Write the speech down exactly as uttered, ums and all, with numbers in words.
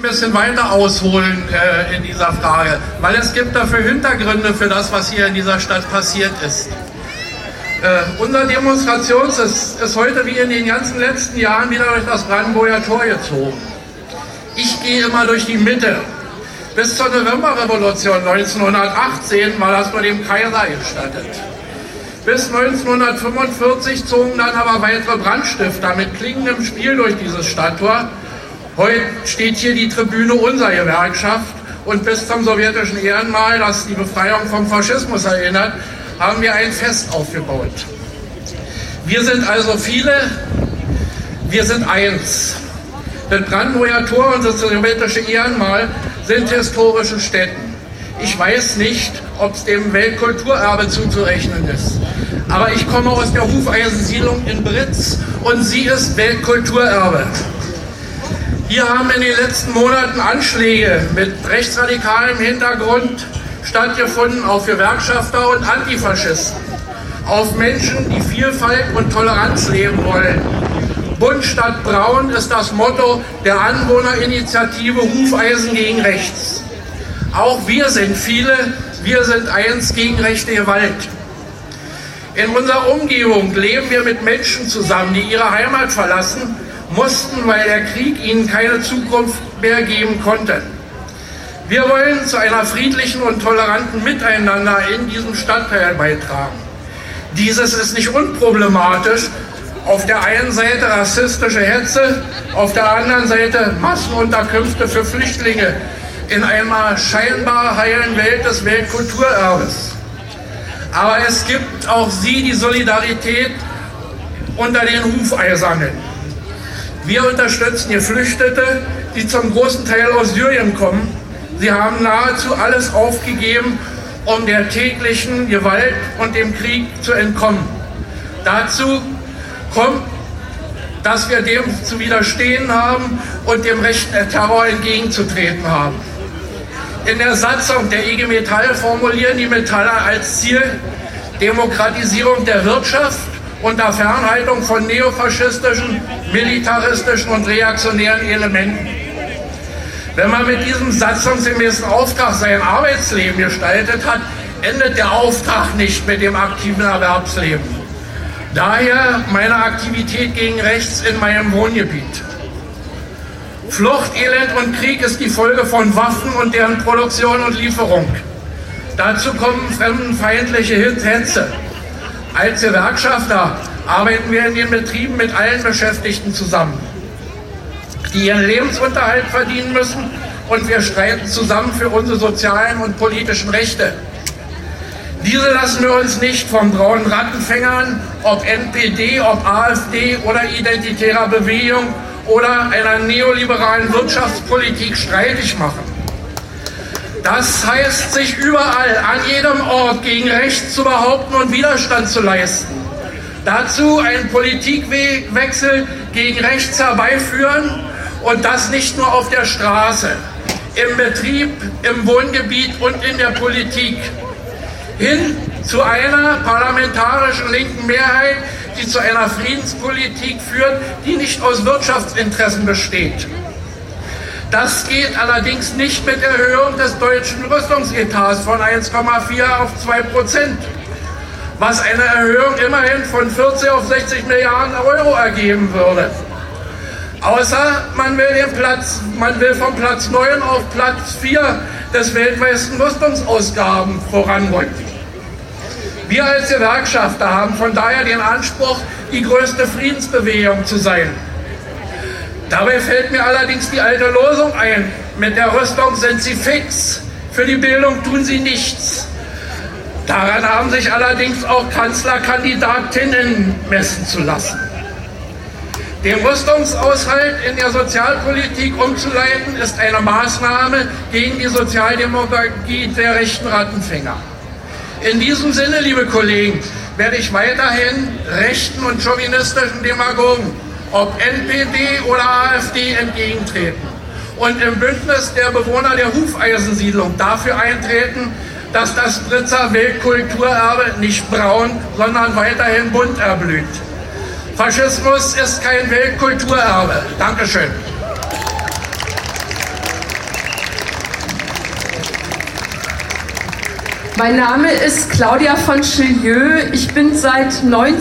bisschen weiter ausholen äh, in dieser Frage, weil es gibt dafür Hintergründe für das, was hier in dieser Stadt passiert ist. Äh, unser Demonstrations ist, ist heute wie in den ganzen letzten Jahren wieder durch das Brandenburger Tor gezogen. Ich gehe immer durch die Mitte. Bis zur Novemberrevolution neunzehnhundertachtzehn war das nur dem Kaiser gestattet. Bis neunzehnhundertfünfundvierzig zogen dann aber weitere Brandstifter mit klingendem Spiel durch dieses Stadttor. Heute steht hier die Tribüne unserer Gewerkschaft und bis zum sowjetischen Ehrenmal, das die Befreiung vom Faschismus erinnert, haben wir ein Fest aufgebaut. Wir sind also viele, wir sind eins. Das Brandenburger Tor und das sowjetische Ehrenmal sind historische Stätten. Ich weiß nicht, ob es dem Weltkulturerbe zuzurechnen ist. Aber ich komme aus der Hufeisensiedlung in Britz und sie ist Weltkulturerbe. Hier haben in den letzten Monaten Anschläge mit rechtsradikalem Hintergrund stattgefunden auf Gewerkschafter und Antifaschisten, auf Menschen, die Vielfalt und Toleranz leben wollen. Bunt statt Braun ist das Motto der Anwohnerinitiative Hufeisen gegen Rechts. Auch wir sind viele, wir sind eins gegen rechte Gewalt. In unserer Umgebung leben wir mit Menschen zusammen, die ihre Heimat verlassen mussten, weil der Krieg ihnen keine Zukunft mehr geben konnte. Wir wollen zu einer friedlichen und toleranten Miteinander in diesem Stadtteil beitragen. Dieses ist nicht unproblematisch. Auf der einen Seite rassistische Hetze, auf der anderen Seite Massenunterkünfte für Flüchtlinge in einer scheinbar heilen Welt des Weltkulturerbes. Aber es gibt auch sie, die Solidarität unter den Hufeisernen. Wir unterstützen Geflüchtete, die zum großen Teil aus Syrien kommen. Sie haben nahezu alles aufgegeben, um der täglichen Gewalt und dem Krieg zu entkommen. Dazu kommt, dass wir dem zu widerstehen haben und dem rechten Terror entgegenzutreten haben. In der Satzung der I G Metall formulieren die Metaller als Ziel Demokratisierung der Wirtschaft unter Fernhaltung von neofaschistischen, militaristischen und reaktionären Elementen. Wenn man mit diesem satzungsgemäßen Auftrag sein Arbeitsleben gestaltet hat, endet der Auftrag nicht mit dem aktiven Erwerbsleben. Daher meine Aktivität gegen rechts in meinem Wohngebiet. Flucht, Elend und Krieg ist die Folge von Waffen und deren Produktion und Lieferung. Dazu kommen fremdenfeindliche Hetze. Als Gewerkschafter arbeiten wir in den Betrieben mit allen Beschäftigten zusammen, die ihren Lebensunterhalt verdienen müssen, und wir streiten zusammen für unsere sozialen und politischen Rechte. Diese lassen wir uns nicht von braunen Rattenfängern, ob N P D, ob AfD oder identitärer Bewegung oder einer neoliberalen Wirtschaftspolitik streitig machen. Das heißt, sich überall, an jedem Ort gegen rechts zu behaupten und Widerstand zu leisten. Dazu einen Politikwechsel gegen rechts herbeiführen und das nicht nur auf der Straße, im Betrieb, im Wohngebiet und in der Politik. Hin zu einer parlamentarischen linken Mehrheit, die zu einer Friedenspolitik führt, die nicht aus Wirtschaftsinteressen besteht. Das geht allerdings nicht mit Erhöhung des deutschen Rüstungsetats von eins Komma vier auf zwei Prozent, was eine Erhöhung immerhin von vierzig auf sechzig Milliarden Euro ergeben würde. Außer man will, den Platz, man will vom Platz neun auf Platz vier des weltweiten Rüstungsausgaben voranrücken. Wir als Gewerkschafter haben von daher den Anspruch, die größte Friedensbewegung zu sein. Dabei fällt mir allerdings die alte Losung ein: Mit der Rüstung sind sie fix, für die Bildung tun sie nichts. Daran haben sich allerdings auch Kanzlerkandidatinnen messen zu lassen. Den Rüstungshaushalt in der Sozialpolitik umzuleiten, ist eine Maßnahme gegen die Sozialdemokratie der rechten Rattenfänger. In diesem Sinne, liebe Kollegen, werde ich weiterhin rechten und chauvinistischen Demagogen, ob N P D oder AfD, entgegentreten und im Bündnis der Bewohner der Hufeisensiedlung dafür eintreten, dass das Britzer Weltkulturerbe nicht braun, sondern weiterhin bunt erblüht. Faschismus ist kein Weltkulturerbe. Dankeschön. Mein Name ist Claudia von Chilieu. Ich bin seit neunzehn